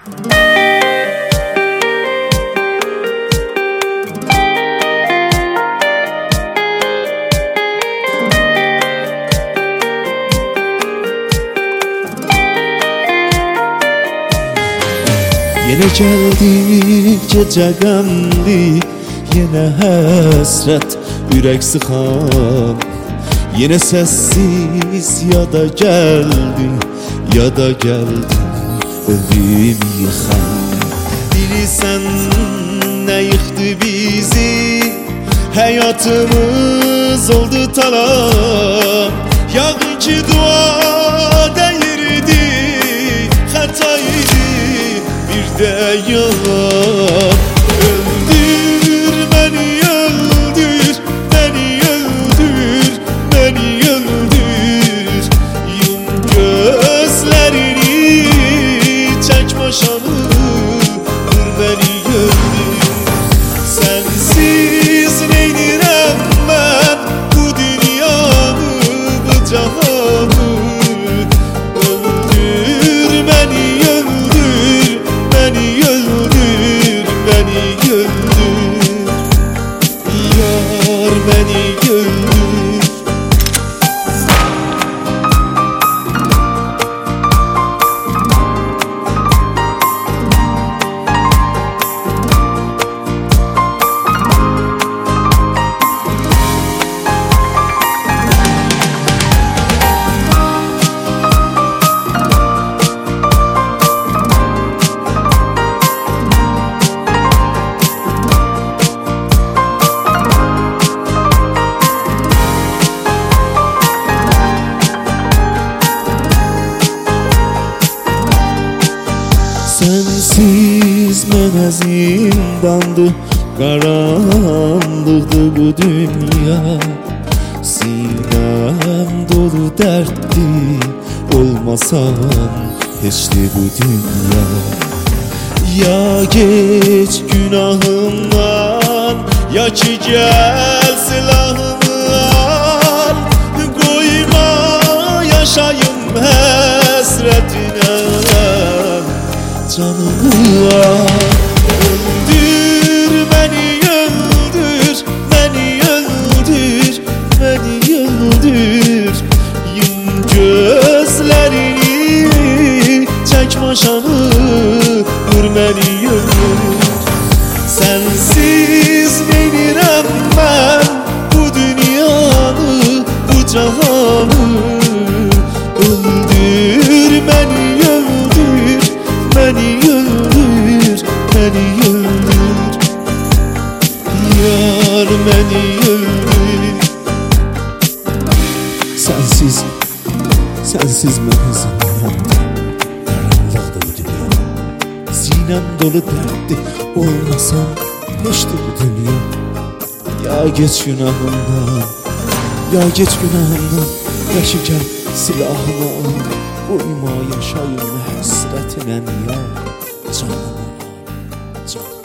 Yine geldi gece qəmli, yine həsrət ürək sıxan. Yine sessiz ya da geldin, ya da geldin evimi yıkan. Bilirsən ne yıktı bizi, hayatımız oldu talan. Yağın ki dua değirdi, hataydı bir de yalan. Öldür beni, öldür beni, öldür beni, öldür. Yum gözlerini, çek başını, vur beni, öldür. Sensiz neynirəm ben bu dünyanı, bu cahanı. Öldür beni, öldür beni, öldür beni, öldür. Yar beni öldür. Sensiz mənə zindandı, qaranlıqdı bu dünya. Sinəm dolu dərddi, olmasan heçdi bu dünya. Ya geç günahımdan, ya ki gel silahımı al. Koyma yaşayım həsrətinə canımı al. Öldür beni, öldür beni, öldür beni, öldür. Yum gözlerini, çek başını, vur beni, öldür. Sensiz neynirəm ben bu dünyanı, bu cahanı. Öldür beni, öldür beni, öldür beni, öldür. Yar beni öldür. Sensiz mənə zindandı, qaranlıqdı bu dünya. Sinəm dolu dərddi, olmasan heçdi bu dünya. Ya geç günahımdan, ya geç günahımdan. Ya ki gel silahımı al. Uyma yaşayım həsrətinə ya canım, canım.